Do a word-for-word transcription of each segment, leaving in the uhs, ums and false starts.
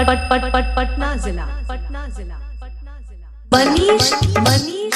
पट पट पट पट पटना जिला पटना जिला पटना जिला मनीष मनीष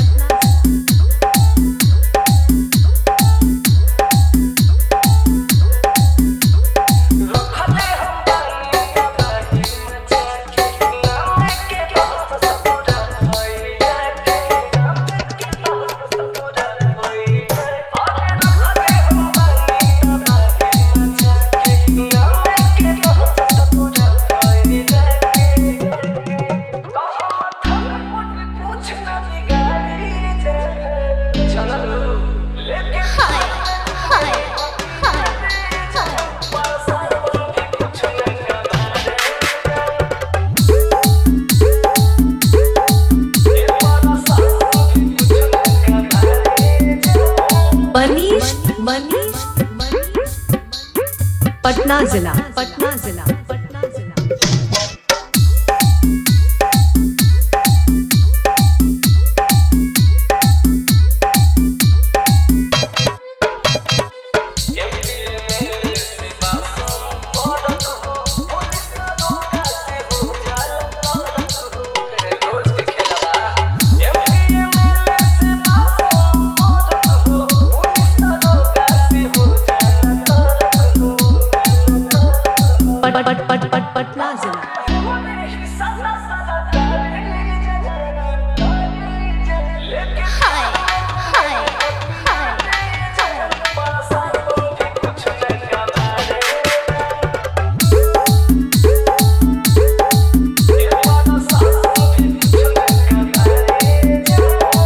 मनीष मनीष पटना जिला पटना जिला पटना जिला पट पट पट पट पटना जिला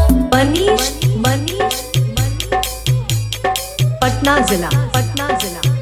मनीष मनीष पटना जिला पटना जिला